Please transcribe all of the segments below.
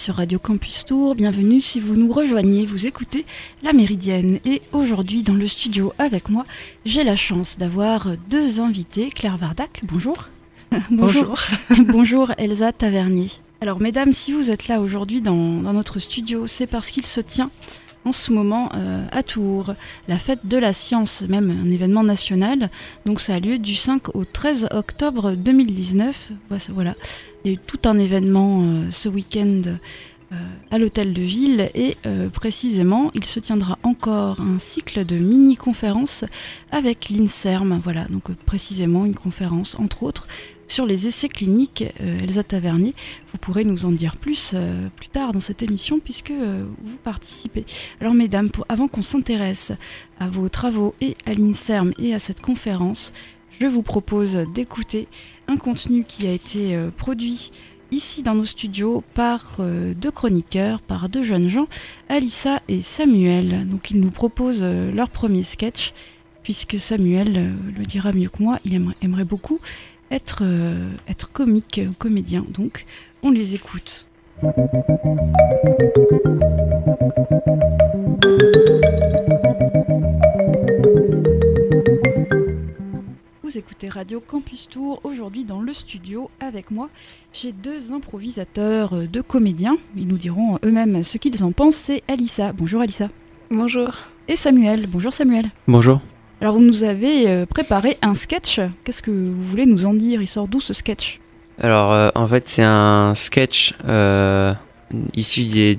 sur Radio Campus Tour, bienvenue si vous nous rejoignez, vous écoutez La Méridienne. Et aujourd'hui dans le studio avec moi, j'ai la chance d'avoir deux invités. Claire Vardac, bonjour. Bonjour. Bonjour Elsa Tavernier. Alors mesdames, si vous êtes là aujourd'hui dans notre studio, c'est parce qu'il se tient en ce moment à Tours, la fête de la science, même un événement national. Donc ça a lieu du 5 au 13 octobre 2019. Voilà. Il y a eu tout un événement ce week-end à l'hôtel de ville et précisément il se tiendra encore un cycle de mini-conférences avec l'INSERM. Voilà, donc précisément une conférence entre autres sur les essais cliniques. Elsa Tavernier, vous pourrez nous en dire plus plus tard dans cette émission puisque vous participez. Alors mesdames, avant qu'on s'intéresse à vos travaux et à l'INSERM et à cette conférence, je vous propose d'écouter un contenu qui a été produit ici dans nos studios par deux chroniqueurs, par deux jeunes gens, Alissa et Samuel. Donc ils nous proposent leur premier sketch puisque Samuel le dira mieux que moi, il aimerait beaucoup être comique, comédien. Donc, on les écoute. Vous écoutez Radio Campus Tour. Aujourd'hui, dans le studio, avec moi, j'ai deux improvisateurs, deux comédiens. Ils nous diront eux-mêmes ce qu'ils en pensent. C'est Alissa. Bonjour Alissa. Bonjour. Et Samuel. Bonjour Samuel. Bonjour. Alors vous nous avez préparé un sketch, qu'est-ce que vous voulez nous en dire? Il sort d'où ce sketch? Alors en fait c'est un sketch issu des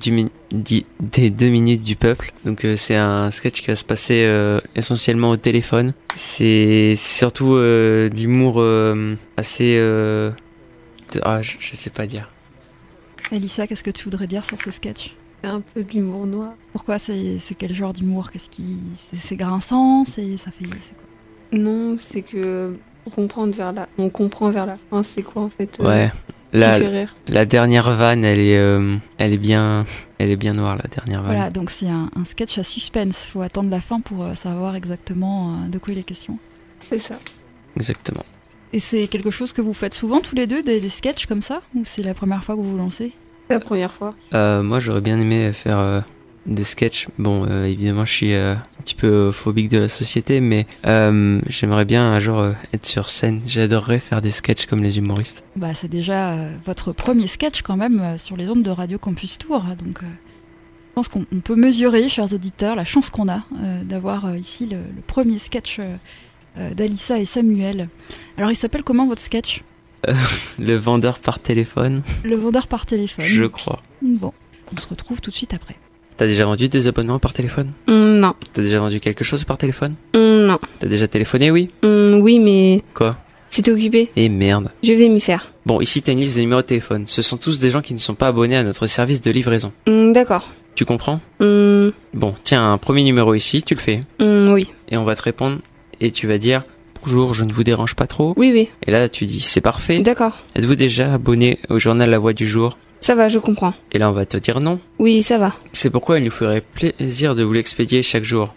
2 minutes du peuple. Donc c'est un sketch qui va se passer essentiellement au téléphone. C'est surtout de l'humour assez... je sais pas dire. Alissa, qu'est-ce que tu voudrais dire sur ce sketch? C'est un peu de l'humour noir. Pourquoi c'est quel genre d'humour? C'est grinçant? C'est quoi? Non, c'est que on comprend vers la fin. C'est quoi en fait? Ouais. Qui fait rire. La dernière vanne, elle est bien noire, la dernière vanne. Voilà, donc c'est un sketch à suspense. Faut attendre la fin pour savoir exactement de quoi il est question. C'est ça. Exactement. Et c'est quelque chose que vous faites souvent tous les deux, des sketchs comme ça? Ou c'est la première fois que vous vous lancez? C'est la première fois. Moi, j'aurais bien aimé faire des sketchs. Bon, évidemment, je suis un petit peu phobique de la société, mais j'aimerais bien un jour être sur scène. J'adorerais faire des sketchs comme les humoristes. Bah, c'est déjà votre premier sketch quand même sur les ondes de Radio Campus Tour. Donc, je pense qu'on peut mesurer, chers auditeurs, la chance qu'on a d'avoir ici le premier sketch d'Alissa et Samuel. Alors, il s'appelle comment votre sketch? Le vendeur par téléphone. Le vendeur par téléphone. Je crois. Bon, on se retrouve tout de suite après. T'as déjà vendu des abonnements par téléphone? Non. T'as déjà vendu quelque chose par téléphone? Non. T'as déjà téléphoné, oui? Oui, mais... Quoi? C'est occupé. Eh merde. Je vais m'y faire. Bon, ici t'as une liste de numéros de téléphone. Ce sont tous des gens qui ne sont pas abonnés à notre service de livraison. D'accord. Tu comprends? Bon, tiens, un premier numéro ici, tu le fais. Oui. Et on va te répondre et tu vas dire... Bonjour, je ne vous dérange pas trop. Oui. Et là, tu dis, c'est parfait. D'accord. Êtes-vous déjà abonné au journal La Voix du Jour? Ça va, je comprends. Et là, on va te dire non. Oui, ça va. C'est pourquoi il nous ferait plaisir de vous l'expédier chaque jour.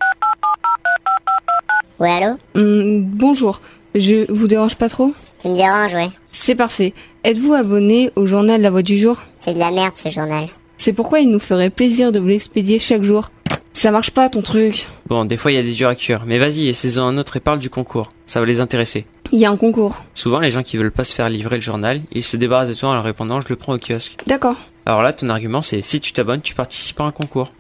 Ouais, allô? Bonjour. Je vous dérange pas trop? Tu me déranges, ouais. C'est parfait. Êtes-vous abonné au journal La Voix du Jour? C'est de la merde, ce journal. C'est pourquoi il nous ferait plaisir de vous l'expédier chaque jour. Ça marche pas, ton truc. Bon, des fois, il y a des durs à cuire. Mais vas-y, essaie-en un autre et parle du concours. Ça va les intéresser. Il y a un concours. Souvent, les gens qui veulent pas se faire livrer le journal, ils se débarrassent de toi en leur répondant « je le prends au kiosque ». D'accord. Alors là, ton argument, c'est si tu t'abonnes, tu participes à un concours.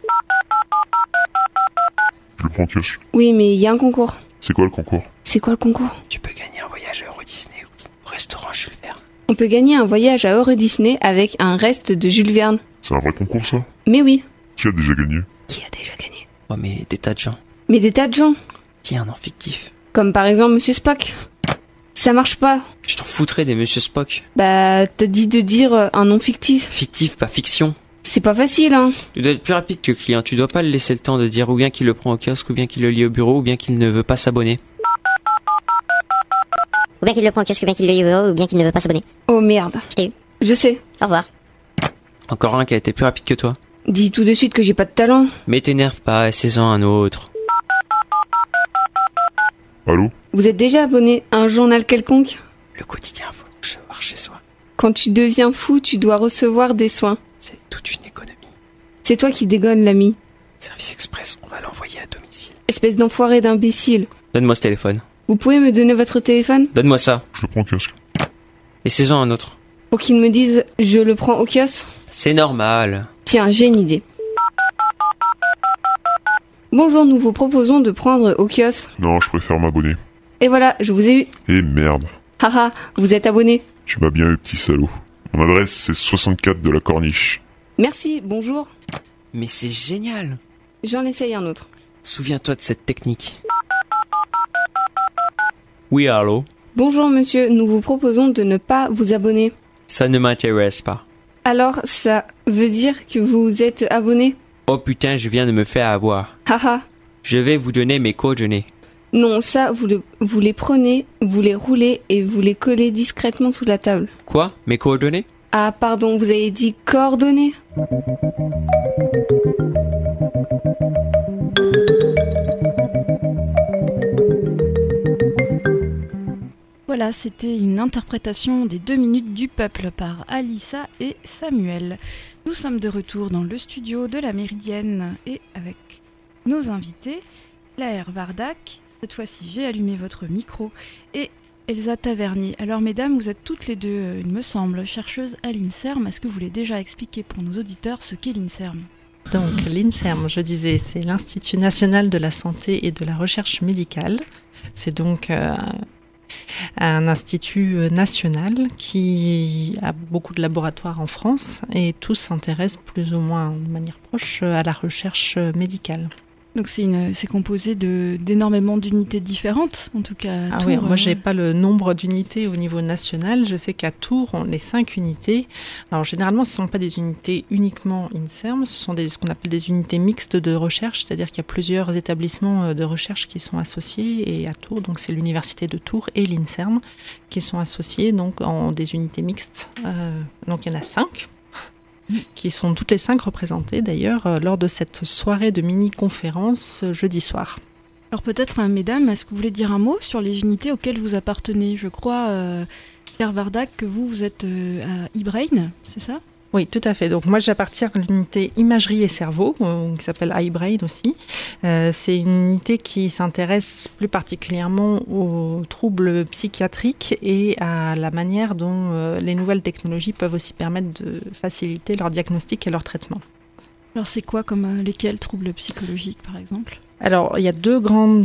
Je le prends au kiosque. Oui, mais il y a un concours. C'est quoi le concours? C'est quoi le concours? Tu peux gagner un voyage à Euro Disney au restaurant Jules Verne. On peut gagner un voyage à Euro Disney avec un reste de Jules Verne. C'est un vrai concours, ça? Mais oui. Qui a déjà gagné? Qui a déjà gagné? Ouais, mais des tas de gens. Mais des tas de gens. Tiens, un nom fictif. Comme par exemple Monsieur Spock. Ça marche pas. Je t'en foutrais des Monsieur Spock. Bah, t'as dit de dire un nom fictif. Fictif, pas fiction. C'est pas facile, hein. Tu dois être plus rapide que le client. Tu dois pas le laisser le temps de dire ou bien qu'il le prend au kiosque, ou bien qu'il le lit au bureau, ou bien qu'il ne veut pas s'abonner. Ou bien qu'il le prend au kiosque, ou bien qu'il le lit au bureau, ou bien qu'il ne veut pas s'abonner. Oh merde. Je t'ai eu. Je sais. Au revoir. Encore un qui a été plus rapide que toi. Dis tout de suite que j'ai pas de talent. Mais t'énerve pas, essaie-en un autre. Allô? Vous êtes déjà abonné à un journal quelconque? Le quotidien faut recevoir chez soi. Quand tu deviens fou, tu dois recevoir des soins. C'est toute une économie. C'est toi qui dégonnes, l'ami. Service Express, on va l'envoyer à domicile. Espèce d'enfoiré d'imbécile. Donne-moi ce téléphone. Vous pouvez me donner votre téléphone Donne-moi ça. Je le prends au kiosque. Laissez-en un autre. pour qu'il me dise « je le prends au kiosque ». C'est normal. Tiens, j'ai une idée. Bonjour, nous vous proposons de prendre au kiosque. Non, je préfère m'abonner. Et voilà, je vous ai eu. Eh merde. Haha, vous êtes abonné. Tu m'as bien eu, petit salaud. Mon adresse, c'est 64 de la Corniche. Merci, bonjour. Mais c'est génial. J'en essaye un autre. Souviens-toi de cette technique. Oui, allô? Bonjour monsieur, nous vous proposons de ne pas vous abonner. Ça ne m'intéresse pas. Alors, ça veut dire que vous êtes abonné? Oh putain, je viens de me faire avoir. Haha. Je vais vous donner mes coordonnées. Non, ça, vous les prenez, vous les roulez et vous les collez discrètement sous la table. Quoi? Mes coordonnées? Ah, pardon, vous avez dit coordonnées? Voilà, c'était une interprétation des 2 minutes du peuple par Alissa et Samuel. Nous sommes de retour dans le studio de la Méridienne et avec nos invités, Claire Vardac, cette fois-ci j'ai allumé votre micro, et Elsa Tavernier. Alors mesdames, vous êtes toutes les deux, il me semble, chercheuses à l'INSERM. Est-ce que vous voulez déjà expliquer pour nos auditeurs ce qu'est l'INSERM ? Donc l'INSERM, je disais, c'est l'Institut national de la santé et de la recherche médicale. C'est donc un institut national qui a beaucoup de laboratoires en France et tous s'intéressent plus ou moins de manière proche à la recherche médicale. Donc c'est composé d'énormément d'unités différentes, en tout cas à Ah Tours. oui, moi j'ai pas le nombre d'unités au niveau national. Je sais qu'à Tours, on est 5 unités. Alors généralement, ce ne sont pas des unités uniquement INSERM, ce sont ce qu'on appelle des unités mixtes de recherche, c'est-à-dire qu'il y a plusieurs établissements de recherche qui sont associés. Et à Tours, donc c'est l'université de Tours et l'INSERM qui sont associés donc en des unités mixtes. Donc il y en a 5. Qui sont toutes les 5 représentées d'ailleurs lors de cette soirée de mini-conférence jeudi soir. Alors peut-être, mesdames, est-ce que vous voulez dire un mot sur les unités auxquelles vous appartenez ? Je crois, Claire Vardac, que vous êtes à eBrain, c'est ça ? Oui, tout à fait. Donc moi, j'appartiens à l'unité imagerie et cerveau, qui s'appelle iBrain aussi. C'est une unité qui s'intéresse plus particulièrement aux troubles psychiatriques et à la manière dont les nouvelles technologies peuvent aussi permettre de faciliter leur diagnostic et leur traitement. Alors c'est quoi, comme lesquels troubles psychologiques, par exemple ? Alors, il y a deux grands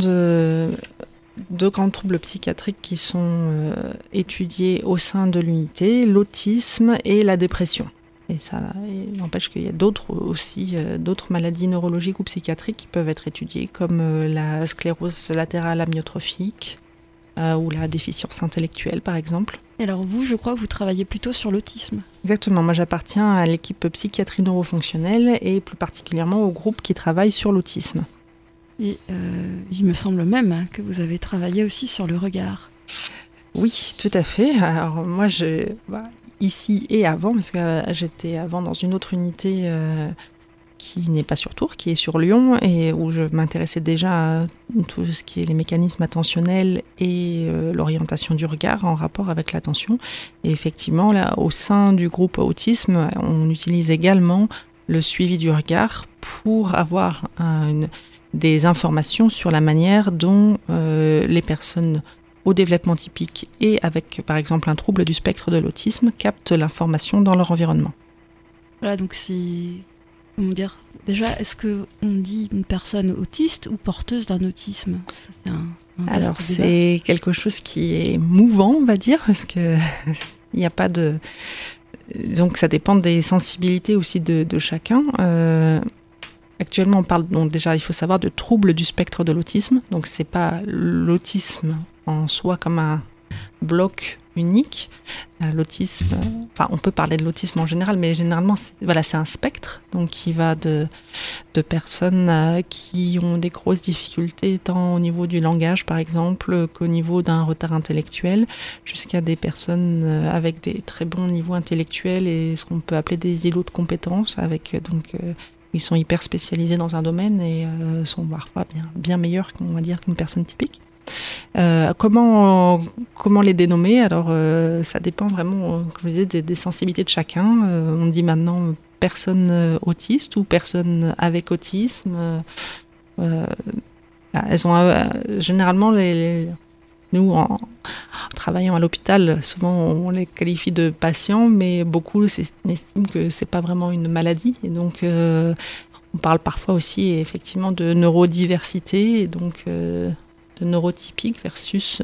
troubles psychiatriques qui sont étudiés au sein de l'unité, l'autisme et la dépression. Et ça n'empêche qu'il y a d'autres maladies neurologiques ou psychiatriques qui peuvent être étudiées, comme la sclérose latérale amyotrophique ou la déficience intellectuelle, par exemple. Et alors vous, je crois que vous travaillez plutôt sur l'autisme. Exactement, moi j'appartiens à l'équipe psychiatrie neurofonctionnelle et plus particulièrement au groupe qui travaille sur l'autisme. Et il me semble même que vous avez travaillé aussi sur le regard. Oui, tout à fait. Alors moi, ici et avant, parce que j'étais avant dans une autre unité qui n'est pas sur Tours, qui est sur Lyon, et où je m'intéressais déjà à tout ce qui est les mécanismes attentionnels et l'orientation du regard en rapport avec l'attention. Et effectivement, là, au sein du groupe autisme, on utilise également le suivi du regard pour avoir des informations sur la manière dont les personnes au développement typique et avec, par exemple, un trouble du spectre de l'autisme, captent l'information dans leur environnement. Voilà, donc c'est... Comment dire ? Déjà, est-ce qu'on dit une personne autiste ou porteuse d'un autisme ? Ça, c'est un Alors, vaste c'est quelque chose qui est mouvant, on va dire, parce que il n'y a pas de... Donc, ça dépend des sensibilités aussi de chacun. Actuellement, on parle, donc déjà, il faut savoir, de trouble du spectre de l'autisme. Donc, c'est pas l'autisme en soi comme un bloc unique. L'autisme, enfin, on peut parler de l'autisme en général, mais généralement, c'est un spectre, donc qui va de personnes qui ont des grosses difficultés, tant au niveau du langage, par exemple, qu'au niveau d'un retard intellectuel, jusqu'à des personnes avec des très bons niveaux intellectuels et ce qu'on peut appeler des îlots de compétences, avec ils sont hyper spécialisés dans un domaine et sont parfois bien meilleurs qu'une personne typique. Comment les dénommer ? Alors, ça dépend vraiment, comme je disais, des sensibilités de chacun. On dit maintenant personnes autistes ou personnes avec autisme. Elles ont généralement nous, en travaillant à l'hôpital, souvent on les qualifie de patients, mais beaucoup estiment que c'est pas vraiment une maladie. Et donc, on parle parfois aussi effectivement de neurodiversité, et donc de neurotypique versus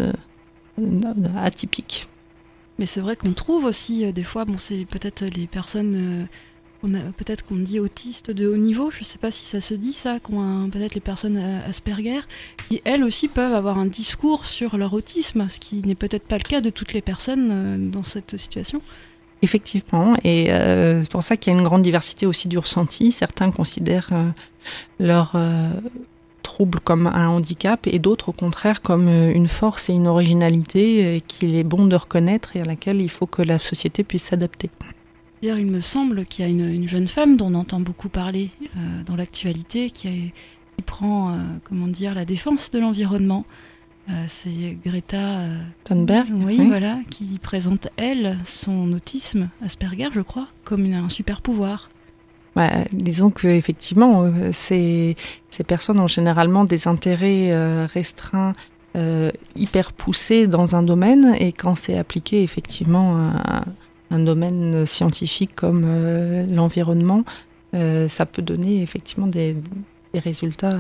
atypique. Mais c'est vrai qu'on trouve aussi des fois, c'est peut-être les personnes, peut-être qu'on dit autistes de haut niveau, je ne sais pas si ça se dit ça, peut-être les personnes Asperger, qui elles aussi peuvent avoir un discours sur leur autisme, ce qui n'est peut-être pas le cas de toutes les personnes dans cette situation. Effectivement, et c'est pour ça qu'il y a une grande diversité aussi du ressenti. Certains considèrent leur trouble comme un handicap et d'autres au contraire comme une force et une originalité qu'il est bon de reconnaître et à laquelle il faut que la société puisse s'adapter. Il me semble qu'il y a une jeune femme dont on entend beaucoup parler dans l'actualité qui prend la défense de l'environnement. C'est Greta Thunberg, oui, voilà, qui présente, elle, son autisme Asperger, je crois, comme un super pouvoir. Disons qu'effectivement, ces personnes ont généralement des intérêts restreints, hyper poussés dans un domaine, et quand c'est appliqué effectivement à un domaine scientifique comme l'environnement, ça peut donner effectivement des résultats,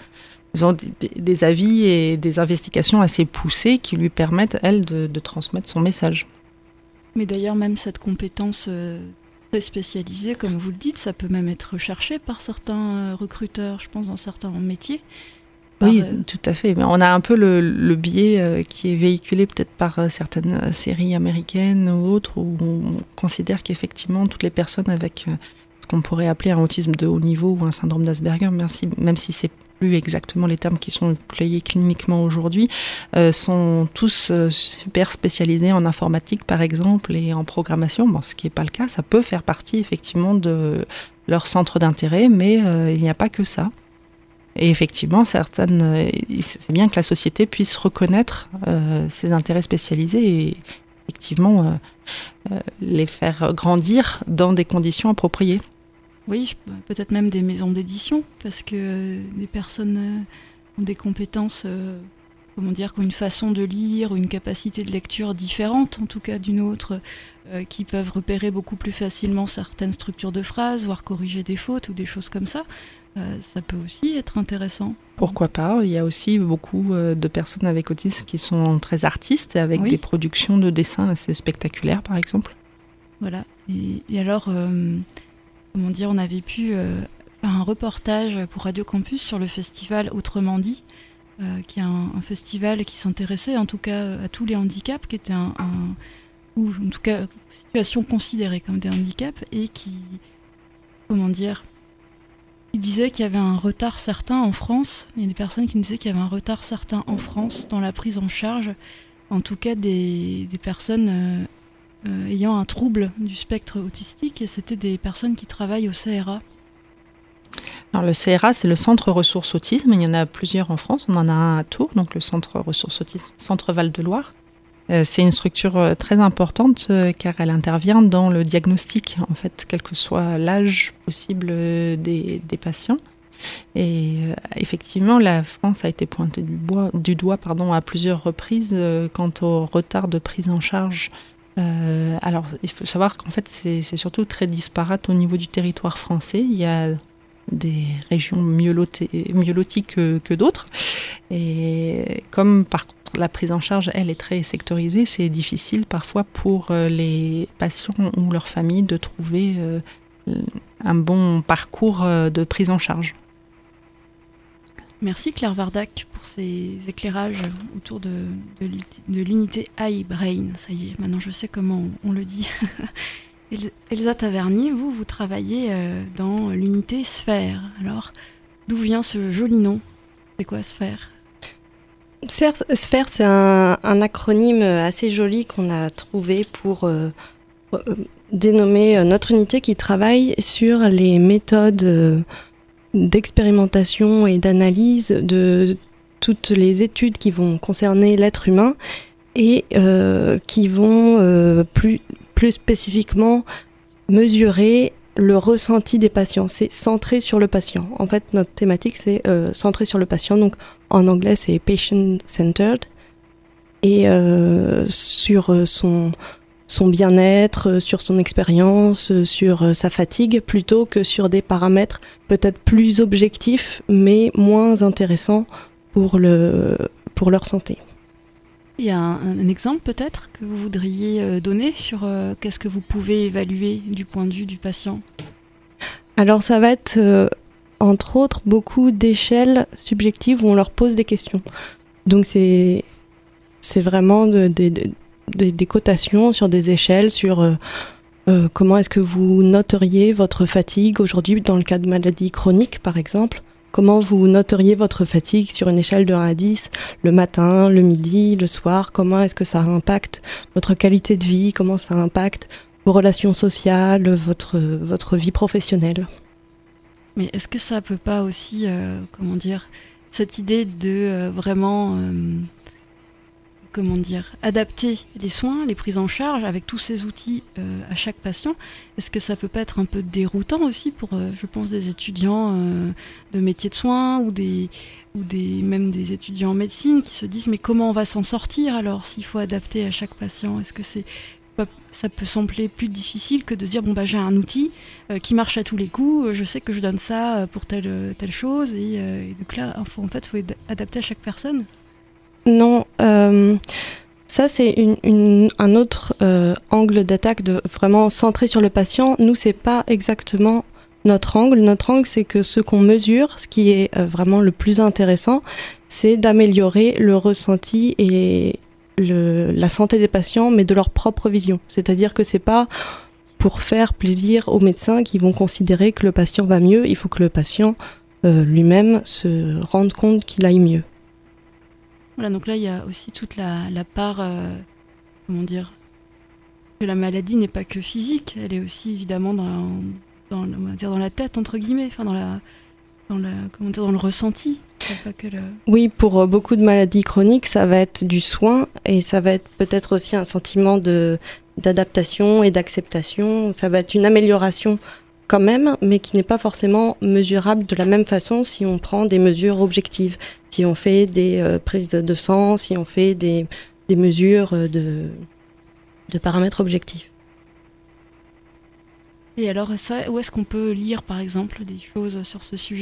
des avis et des investigations assez poussées qui lui permettent, elle, de transmettre son message. Mais d'ailleurs, même cette compétence très spécialisée, comme vous le dites, ça peut même être recherché par certains recruteurs, je pense, dans certains métiers. Oui, tout à fait. Mais on a un peu le biais qui est véhiculé peut-être par certaines séries américaines ou autres, où on considère qu'effectivement, toutes les personnes avec ce qu'on pourrait appeler un autisme de haut niveau ou un syndrome d'Asperger, même si c'est plus exactement les termes qui sont employés cliniquement aujourd'hui, sont tous super spécialisés en informatique, par exemple, et en programmation. Bon, ce qui n'est pas le cas, ça peut faire partie effectivement de leur centre d'intérêt, mais il n'y a pas que ça. Et effectivement, c'est bien que la société puisse reconnaître ces intérêts spécialisés et effectivement les faire grandir dans des conditions appropriées. Oui, peut-être même des maisons d'édition, parce que des personnes ont des compétences, qui ont une façon de lire, une capacité de lecture différente, en tout cas d'une autre, qui peuvent repérer beaucoup plus facilement certaines structures de phrases, voire corriger des fautes ou des choses comme ça. Ça peut aussi être intéressant. Pourquoi pas ? Il y a aussi beaucoup de personnes avec autisme qui sont très artistes, avec des productions de dessins assez spectaculaires, par exemple. Voilà. Et alors, on avait pu faire un reportage pour Radio Campus sur le festival Autrement dit, qui est un festival qui s'intéressait en tout cas à tous les handicaps, qui était ou en tout cas situation considérée comme des handicaps, et qui disait qu'il y avait un retard certain en France. Il y a des personnes qui nous disaient qu'il y avait un retard certain en France dans la prise en charge, en tout cas des personnes ayant un trouble du spectre autistique, et c'était des personnes qui travaillent au CRA. Alors le CRA, c'est le Centre Ressources Autisme. Il y en a plusieurs en France. On en a un à Tours, donc le Centre Ressources Autisme, Centre Val-de-Loire. C'est une structure très importante car elle intervient dans le diagnostic, en fait, quel que soit l'âge possible des patients. Et effectivement, la France a été pointée du doigt à plusieurs reprises quant au retard de prise en charge. Alors, il faut savoir qu'en fait, c'est surtout très disparate au niveau du territoire français. Il y a des régions mieux loties que d'autres. Et comme par contre la prise en charge, elle, est très sectorisée, c'est difficile parfois pour les patients ou leurs familles de trouver un bon parcours de prise en charge. Merci Claire Vardac pour ces éclairages autour de l'unité iBrain. Ça y est, maintenant je sais comment on le dit. Elsa Tavernier, vous travaillez dans l'unité Sphère. Alors, d'où vient ce joli nom ? C'est quoi Sphère ? Sphère, c'est un acronyme assez joli qu'on a trouvé pour dénommer notre unité qui travaille sur les méthodes d'expérimentation et d'analyse de toutes les études qui vont concerner l'être humain et qui vont plus spécifiquement mesurer le ressenti des patients. C'est centré sur le patient. En fait, notre thématique, c'est centré sur le patient. Donc, en anglais, c'est patient-centered. Et sur son bien-être, sur son expérience, sur sa fatigue, plutôt que sur des paramètres peut-être plus objectifs, mais moins intéressants pour leur santé. Il y a un exemple peut-être que vous voudriez donner sur qu'est-ce que vous pouvez évaluer du point de vue du patient ? Alors ça va être, entre autres, beaucoup d'échelles subjectives où on leur pose des questions. Donc c'est vraiment des cotations sur des échelles, sur comment est-ce que vous noteriez votre fatigue aujourd'hui dans le cas de maladies chroniques par exemple. Comment vous noteriez votre fatigue sur une échelle de 1 à 10, le matin, le midi, le soir? Comment est-ce que ça impacte votre qualité de vie? Comment ça impacte vos relations sociales, votre vie professionnelle? Mais est-ce que ça peut pas aussi, cette idée de vraiment... adapter les soins, les prises en charge avec tous ces outils à chaque patient. Est-ce que ça peut pas être un peu déroutant aussi pour, je pense, des étudiants de métiers de soins ou même des étudiants en médecine qui se disent mais comment on va s'en sortir alors s'il faut adapter à chaque patient? Est-ce que ça peut sembler plus difficile que de dire j'ai un outil qui marche à tous les coups, je sais que je donne ça pour telle chose et donc là faut adapter à chaque personne? Non, ça c'est un autre angle d'attaque vraiment centré sur le patient. Nous, c'est pas exactement notre angle. Notre angle, c'est que ce qu'on mesure, ce qui est vraiment le plus intéressant, c'est d'améliorer le ressenti et la santé des patients, mais de leur propre vision. C'est-à-dire que c'est pas pour faire plaisir aux médecins qui vont considérer que le patient va mieux. Il faut que le patient lui-même se rende compte qu'il aille mieux. Voilà, donc là, il y a aussi toute la part, que la maladie n'est pas que physique, elle est aussi évidemment dans la tête, entre guillemets, enfin dans le ressenti. Pas que Oui, pour beaucoup de maladies chroniques, ça va être du soin et ça va être peut-être aussi un sentiment d'adaptation et d'acceptation. Ça va être une amélioration quand même, mais qui n'est pas forcément mesurable de la même façon si on prend des mesures objectives, si on fait des prises de sang, si on fait des mesures de paramètres objectifs. Et alors ça, où est-ce qu'on peut lire par exemple des choses sur ce sujet ?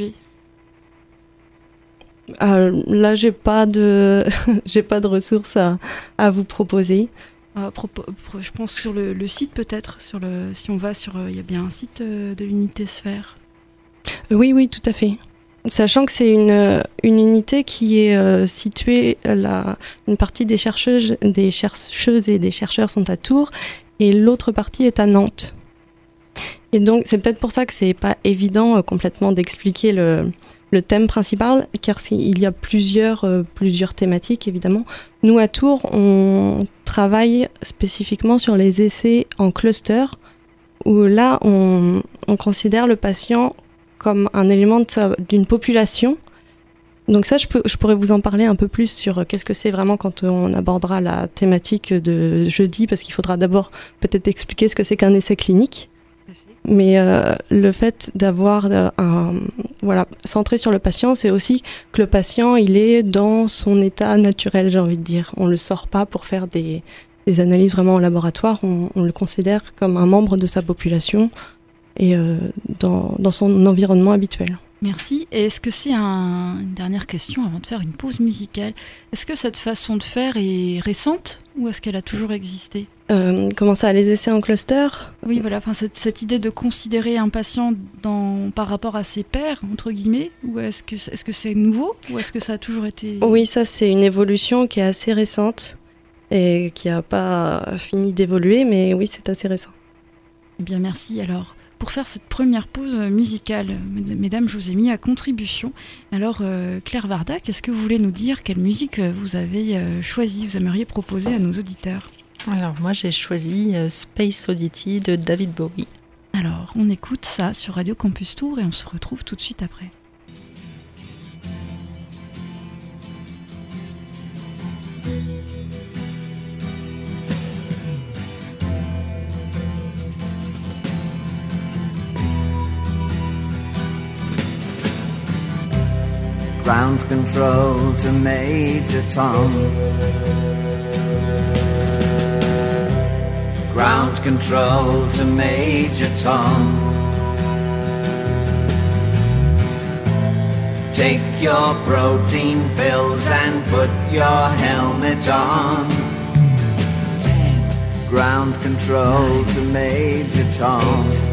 Là, j'ai pas de ressources à vous proposer. Je pense sur le site peut-être, si on va sur, il y a bien un site de l'unité Sphère. Oui, tout à fait. Sachant que c'est une unité qui est située, une partie des chercheuses et des chercheurs sont à Tours et l'autre partie est à Nantes. Et donc c'est peut-être pour ça que c'est pas évident complètement d'expliquer le thème principal, car il y a plusieurs thématiques évidemment. Nous à Tours, on travaille spécifiquement sur les essais en cluster, où là on considère le patient comme un élément d'une population. Donc ça, je pourrais vous en parler un peu plus sur qu'est-ce que c'est vraiment quand on abordera la thématique de jeudi, parce qu'il faudra d'abord peut-être expliquer ce que c'est qu'un essai clinique. Mais le fait d'avoir centré sur le patient, c'est aussi que le patient, il est dans son état naturel, j'ai envie de dire. On ne le sort pas pour faire des analyses vraiment en laboratoire, on le considère comme un membre de sa population et dans son environnement habituel. Merci. Et est-ce que c'est une dernière question avant de faire une pause musicale? Est-ce que cette façon de faire est récente ou est-ce qu'elle a toujours existé? Comment ça, les essais en cluster? Oui, voilà, cette idée de considérer un patient par rapport à ses pairs, entre guillemets, ou est-ce que c'est nouveau ou est-ce que ça a toujours été... Oui, ça c'est une évolution qui est assez récente et qui n'a pas fini d'évoluer, mais oui, c'est assez récent. Eh bien, merci. Alors, pour faire cette première pause musicale, mesdames, je vous ai mis à contribution. Alors, Claire Varda, qu'est-ce que vous voulez nous dire? Quelle musique vous avez choisie, vous aimeriez proposer à nos auditeurs? Alors, moi, j'ai choisi Space Oddity de David Bowie. Alors, on écoute ça sur Radio Campus Tours et on se retrouve tout de suite après. Ground control to Major Tom. Ground control to Major Tom. Take your protein pills and put your helmet on. 10. Ground control to Major Tom. 8,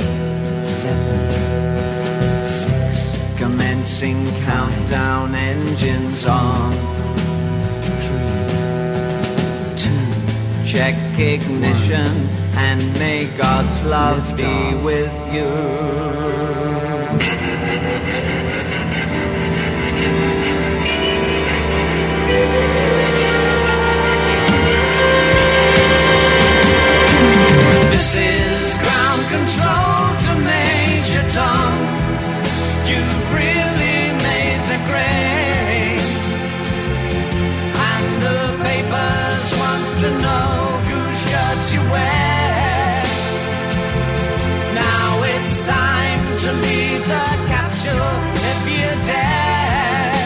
7, 6. Commencing countdown, engines on. 3, 2. Check ignition and may God's love be with you. This is ground control to Major Tom. You've really made the grade, and the papers want to know whose shirts you wear. Now it's time to leave the capsule if you dare.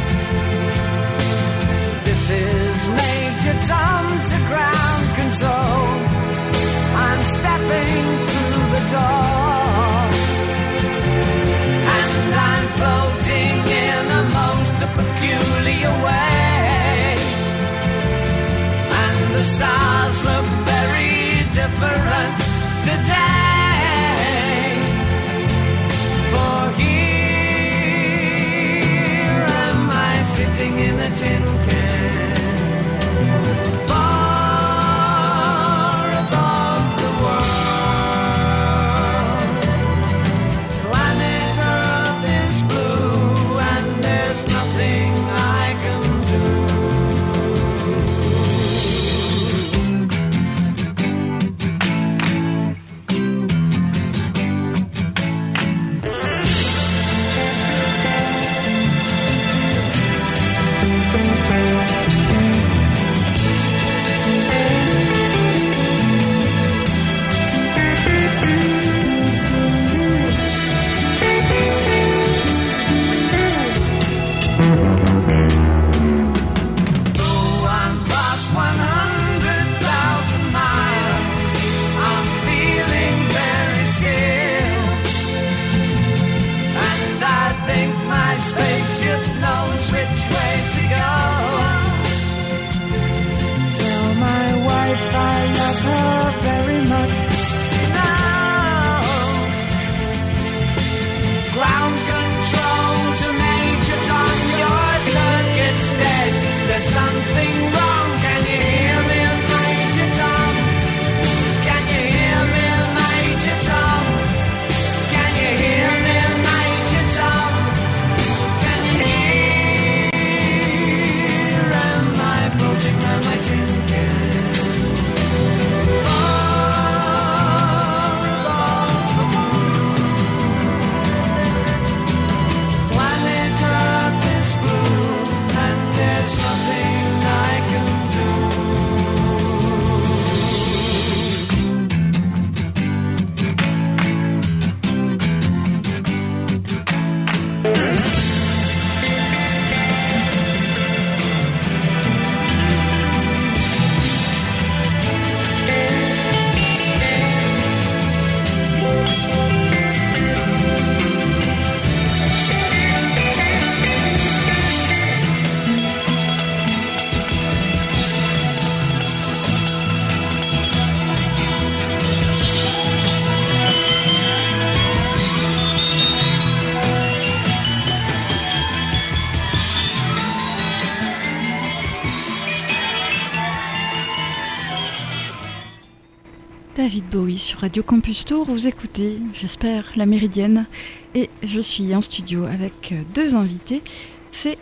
This is Major Tom to ground control. I'm stepping through the door, and I'm floating in a most peculiar way, and the stars look very different today. For here am I sitting in a tin can. David Bowie sur Radio Campus Tour, vous écoutez, j'espère, La Méridienne, et je suis en studio avec deux invités, c'est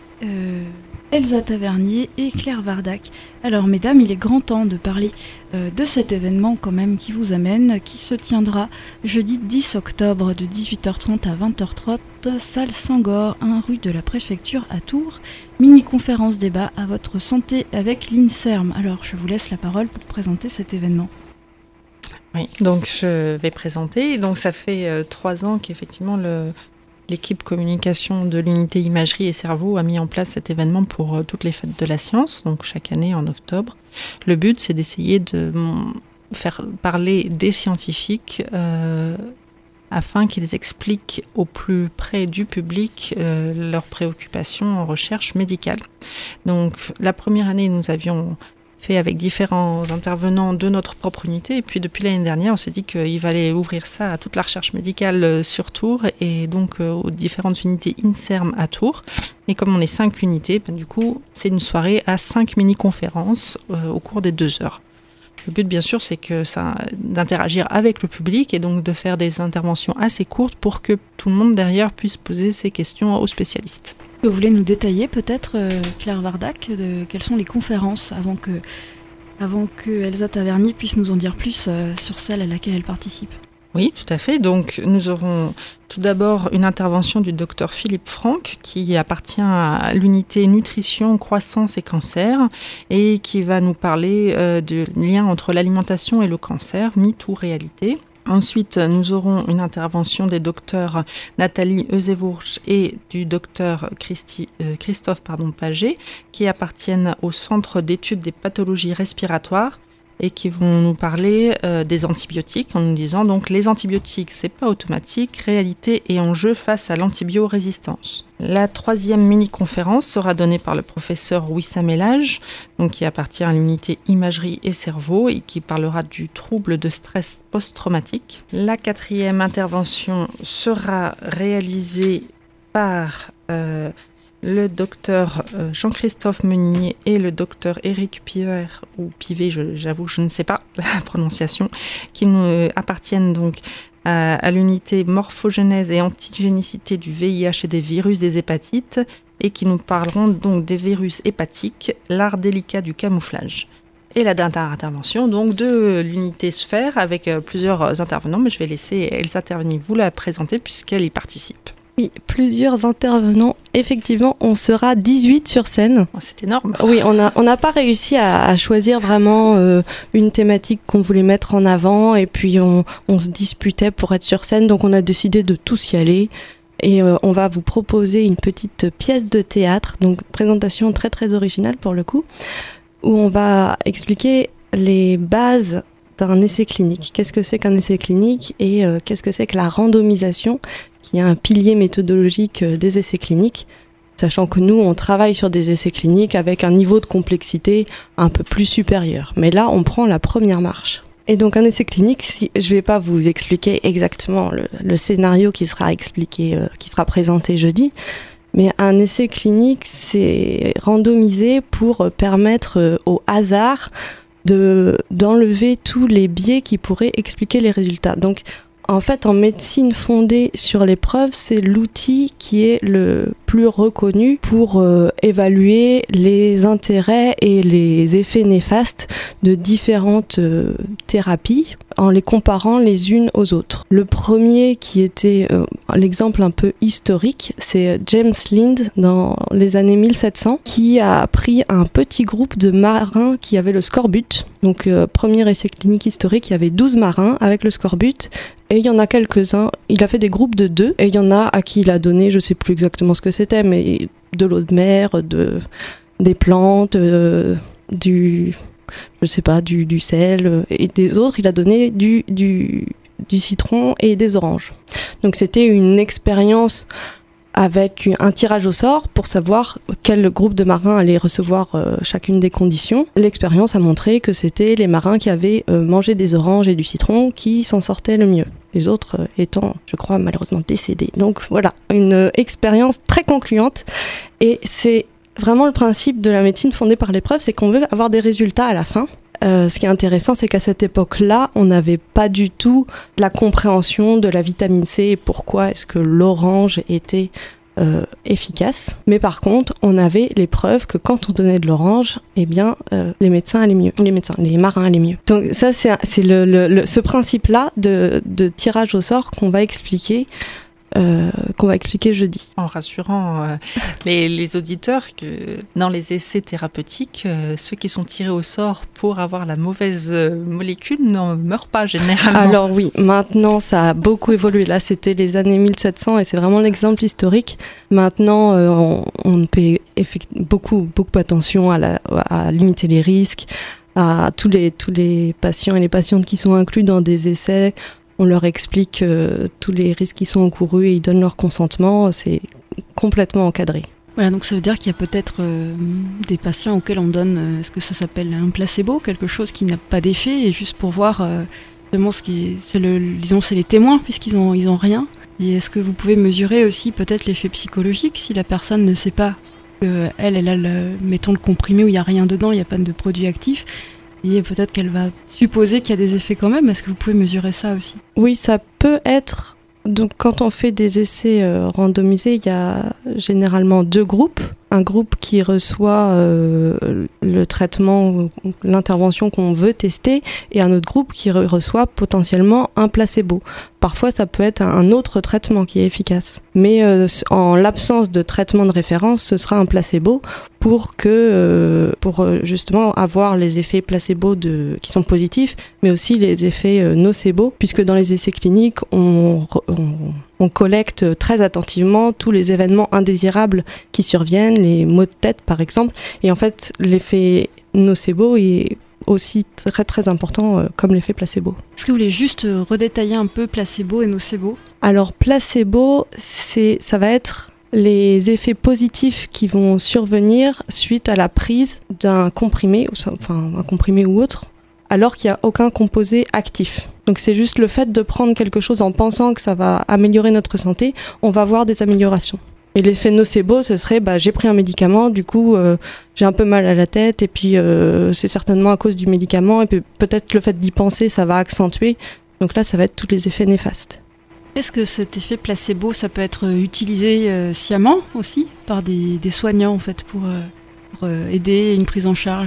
Elsa Tavernier et Claire Vardac. Alors mesdames, il est grand temps de parler de cet événement quand même qui vous amène, qui se tiendra jeudi 10 octobre de 18h30 à 20h30, salle Sangor, 1 rue de la Préfecture à Tours, mini-conférence débat à votre santé avec l'INSERM. Alors je vous laisse la parole pour présenter cet événement. Oui, donc je vais présenter. Donc ça fait 3 ans qu'effectivement l'équipe communication de l'unité imagerie et cerveau a mis en place cet événement pour toutes les fêtes de la science, donc chaque année en octobre. Le but, c'est d'essayer de faire parler des scientifiques afin qu'ils expliquent au plus près du public leurs préoccupations en recherche médicale. Donc la première année, nous avions fait avec différents intervenants de notre propre unité, et puis depuis l'année dernière, on s'est dit qu'il fallait ouvrir ça à toute la recherche médicale sur Tours, et donc aux différentes unités INSERM à Tours. Et comme on est 5 unités, du coup, c'est une soirée à 5 mini-conférences au cours des 2 heures. Le but, bien sûr, c'est d'interagir avec le public et donc de faire des interventions assez courtes pour que tout le monde derrière puisse poser ses questions aux spécialistes. Vous voulez nous détailler peut-être, Claire Vardac, quelles sont les conférences avant que Elsa Taverny puisse nous en dire plus sur celle à laquelle elle participe? Oui, tout à fait. Donc, nous aurons tout d'abord une intervention du docteur Philippe Franck, qui appartient à l'unité nutrition, croissance et cancer, et qui va nous parler du lien entre l'alimentation et le cancer, mythe ou réalité. Ensuite, nous aurons une intervention des docteurs Nathalie Eusevourge et du docteur Christophe Paget, qui appartiennent au Centre d'études des pathologies respiratoires, et qui vont nous parler des antibiotiques, en nous disant donc les antibiotiques, c'est pas automatique, réalité et enjeu face à l'antibiorésistance. La 3e mini-conférence sera donnée par le professeur Wissam Elhaj, donc qui appartient à l'unité imagerie et cerveau et qui parlera du trouble de stress post-traumatique. La 4e intervention sera réalisée par le docteur Jean-Christophe Meunier et le docteur Éric Pivet, ou Pivet, j'avoue, je ne sais pas la prononciation, qui nous appartiennent donc à l'unité morphogénèse et antigénicité du VIH et des virus des hépatites, et qui nous parleront donc des virus hépatiques, l'art délicat du camouflage. Et la dernière intervention donc de l'unité Sphère avec plusieurs intervenants, mais je vais laisser Elsa Taverny vous la présenter puisqu'elle y participe. Oui, plusieurs intervenants. Effectivement, on sera 18 sur scène. Oh, c'est énorme. Oui, on n'a pas réussi à choisir vraiment une thématique qu'on voulait mettre en avant, et puis on se disputait pour être sur scène, donc on a décidé de tous y aller. Et on va vous proposer une petite pièce de théâtre, donc présentation très très originale pour le coup, où on va expliquer les bases d'un essai clinique. Qu'est-ce que c'est qu'un essai clinique et qu'est-ce que c'est que la randomisation, qui est un pilier méthodologique des essais cliniques, sachant que nous, on travaille sur des essais cliniques avec un niveau de complexité un peu plus supérieur. Mais là, on prend la première marche. Et donc, un essai clinique, je ne vais pas vous expliquer exactement le scénario qui sera expliqué, qui sera présenté jeudi, mais un essai clinique, c'est randomisé pour permettre au hasard d'enlever tous les biais qui pourraient expliquer les résultats. Donc, en fait, en médecine fondée sur les preuves, c'est l'outil qui est le plus reconnu pour évaluer les intérêts et les effets néfastes de différentes thérapies en les comparant les unes aux autres. Le premier qui était l'exemple un peu historique, c'est James Lind dans les années 1700 qui a pris un petit groupe de marins qui avaient le scorbut. Donc premier essai clinique historique, il y avait 12 marins avec le scorbut. Et il y en a quelques-uns, il a fait des groupes de 2, et il y en a à qui il a donné, je ne sais plus exactement ce que c'était, mais de l'eau de mer, des plantes, du sel, et des autres, il a donné du citron et des oranges. Donc c'était une expérience avec un tirage au sort pour savoir quel groupe de marins allait recevoir chacune des conditions. L'expérience a montré que c'était les marins qui avaient mangé des oranges et du citron qui s'en sortaient le mieux. Les autres étant, je crois, malheureusement décédés. Donc voilà, une expérience très concluante. Et c'est vraiment le principe de la médecine fondée par l'épreuve, c'est qu'on veut avoir des résultats à la fin. Ce qui est intéressant, c'est qu'à cette époque-là, on n'avait pas du tout la compréhension de la vitamine C et pourquoi est-ce que l'orange était efficace. Mais par contre, on avait les preuves que quand on donnait de l'orange, eh bien, les médecins allaient mieux. Les marins allaient mieux. Donc ça, c'est ce principe-là de tirage au sort qu'on va expliquer qu'on va expliquer jeudi. En rassurant les auditeurs que dans les essais thérapeutiques, ceux qui sont tirés au sort pour avoir la mauvaise molécule ne meurent pas généralement. Alors oui, maintenant ça a beaucoup évolué. Là c'était les années 1700 et c'est vraiment l'exemple historique. Maintenant on paie beaucoup attention à limiter les risques, à tous les patients et les patientes qui sont inclus dans des essais. On leur explique tous les risques qui sont encourus et ils donnent leur consentement. C'est complètement encadré. Voilà, donc ça veut dire qu'il y a peut-être des patients auxquels on donne, est-ce que ça s'appelle un placebo, quelque chose qui n'a pas d'effet, et juste pour voir justement ce qui est, c'est les témoins puisqu'ils ont rien. Et est-ce que vous pouvez mesurer aussi peut-être l'effet psychologique si la personne ne sait pas qu'elle a mettons le comprimé où il n'y a rien dedans, il n'y a pas de produit actif. Et peut-être qu'elle va supposer qu'il y a des effets quand même. Est-ce que vous pouvez mesurer ça aussi ? Oui, ça peut être. Donc, quand on fait des essais randomisés, il y a généralement 2 groupes. Un groupe qui reçoit le traitement, l'intervention qu'on veut tester, et un autre groupe qui reçoit potentiellement un placebo. Parfois, ça peut être un autre traitement qui est efficace. Mais en l'absence de traitement de référence, ce sera un placebo pour justement avoir les effets placebo qui sont positifs, mais aussi les effets nocebo, puisque dans les essais cliniques, on collecte très attentivement tous les événements indésirables qui surviennent, les maux de tête par exemple, et en fait l'effet nocebo est aussi très très important comme l'effet placebo. Est-ce que vous voulez juste redétailler un peu placebo et nocebo ? Alors placebo, ça va être les effets positifs qui vont survenir suite à la prise d'un comprimé, enfin un comprimé ou autre, alors qu'il n'y a aucun composé actif. Donc c'est juste le fait de prendre quelque chose en pensant que ça va améliorer notre santé, on va voir des améliorations. Et l'effet nocebo, ce serait j'ai pris un médicament, du coup j'ai un peu mal à la tête, et puis c'est certainement à cause du médicament, et puis peut-être le fait d'y penser, ça va accentuer. Donc là, ça va être tous les effets néfastes. Est-ce que cet effet placebo, ça peut être utilisé sciemment aussi par des soignants en fait pour aider une prise en charge ?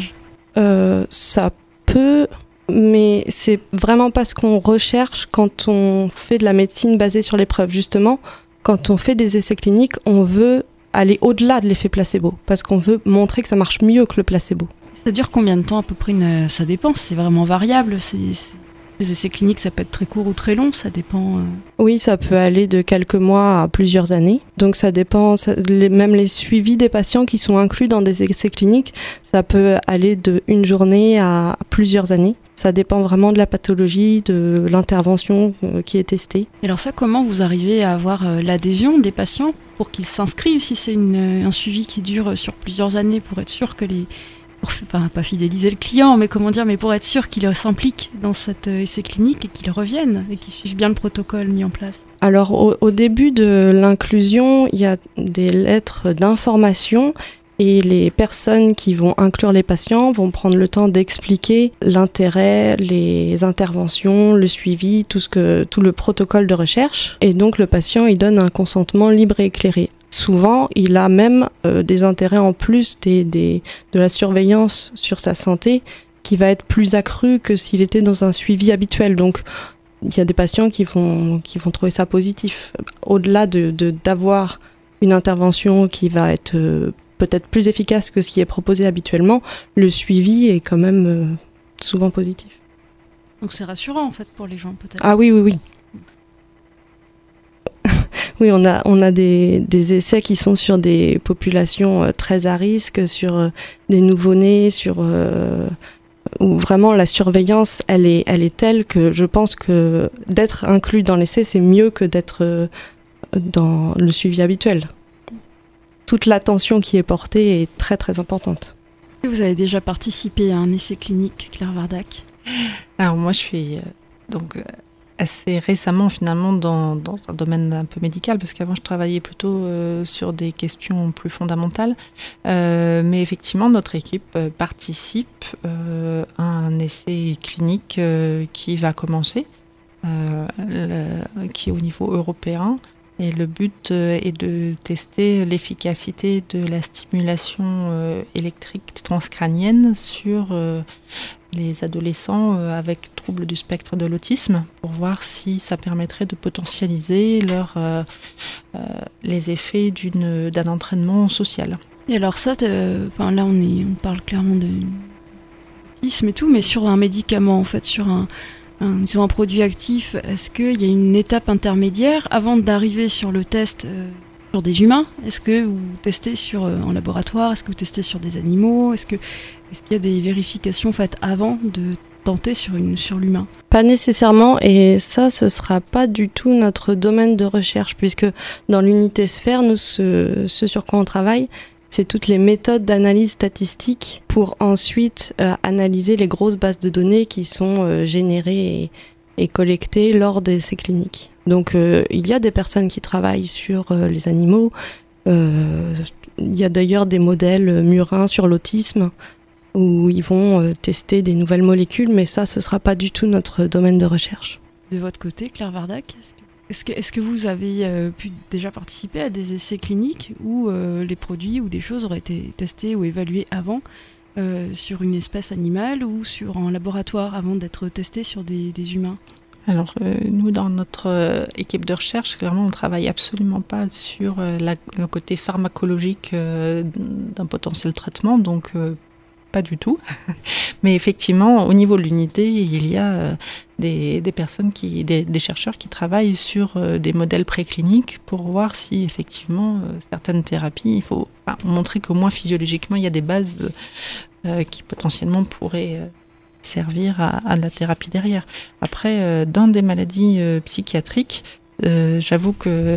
Ça peut, mais c'est vraiment pas ce qu'on recherche quand on fait de la médecine basée sur les preuves. Justement, quand on fait des essais cliniques, on veut aller au-delà de l'effet placebo, parce qu'on veut montrer que ça marche mieux que le placebo. Ça dure combien de temps à peu près ça dépend, c'est vraiment variable. Les essais cliniques, ça peut être très court ou très long, ça dépend. Oui, ça peut aller de quelques mois à plusieurs années. Donc ça dépend, même les suivis des patients qui sont inclus dans des essais cliniques, ça peut aller de une journée à plusieurs années. Ça dépend vraiment de la pathologie, de l'intervention qui est testée. Et alors ça, comment vous arrivez à avoir l'adhésion des patients pour qu'ils s'inscrivent si c'est un suivi qui dure sur plusieurs années pour être sûr que enfin, pas fidéliser le client, mais mais pour être sûr qu'il s'implique dans cet essai clinique et qu'il revienne et qu'il suive bien le protocole mis en place. Alors, au début de l'inclusion, il y a des lettres d'information et les personnes qui vont inclure les patients vont prendre le temps d'expliquer l'intérêt, les interventions, le suivi, tout le protocole de recherche. Et donc, le patient, il donne un consentement libre et éclairé. Souvent, il a même des intérêts en plus de la surveillance sur sa santé qui va être plus accru que s'il était dans un suivi habituel. Donc, il y a des patients qui vont trouver ça positif. Au-delà d'avoir une intervention qui va être peut-être plus efficace que ce qui est proposé habituellement, le suivi est quand même souvent positif. Donc c'est rassurant en fait pour les gens peut-être. Ah oui. Oui, on a des essais qui sont sur des populations très à risque, sur des nouveau-nés, où vraiment la surveillance, elle est telle que je pense que d'être inclus dans l'essai, c'est mieux que d'être dans le suivi habituel. Toute l'attention qui est portée est très très importante. Vous avez déjà participé à un essai clinique, Claire Vardac ? Alors moi, je suis assez récemment finalement dans un domaine un peu médical, parce qu'avant je travaillais plutôt sur des questions plus fondamentales, mais effectivement notre équipe participe à un essai clinique qui va commencer, qui est au niveau européen, Et le but est de tester l'efficacité de la stimulation électrique transcrânienne sur les adolescents avec troubles du spectre de l'autisme pour voir si ça permettrait de potentialiser les effets d'un entraînement social. Et alors ça, là on parle clairement de l'autisme et tout, mais sur un médicament en fait, sur disons un produit actif, est-ce qu'il y a une étape intermédiaire avant d'arriver sur le test sur des humains? Est-ce que vous testez en laboratoire? Est-ce que vous testez sur des animaux? Est-ce qu'il y a des vérifications faites avant de tenter sur l'humain? Pas nécessairement, et ça, ce sera pas du tout notre domaine de recherche, puisque dans l'unité Sphère, nous, ce sur quoi on travaille, c'est toutes les méthodes d'analyse statistique pour ensuite analyser les grosses bases de données qui sont générées et collectées lors d'essais cliniques. Donc il y a des personnes qui travaillent sur les animaux. Il y a d'ailleurs des modèles murins sur l'autisme où ils vont tester des nouvelles molécules, mais ça, ce ne sera pas du tout notre domaine de recherche. De votre côté, Claire Vardac, est-ce que vous avez pu déjà participer à des essais cliniques où les produits ou des choses auraient été testés ou évalués avant sur une espèce animale ou en laboratoire avant d'être testés sur des humains? Alors, nous, dans notre équipe de recherche, clairement, on ne travaille absolument pas sur le côté pharmacologique d'un potentiel traitement, donc pas du tout. Mais effectivement, au niveau de l'unité, il y a des personnes, des chercheurs qui travaillent sur des modèles précliniques pour voir si, effectivement, certaines thérapies, il faut montrer qu'au moins physiologiquement, il y a des bases qui potentiellement pourraient servir à la thérapie derrière. Après, dans des maladies psychiatriques, j'avoue que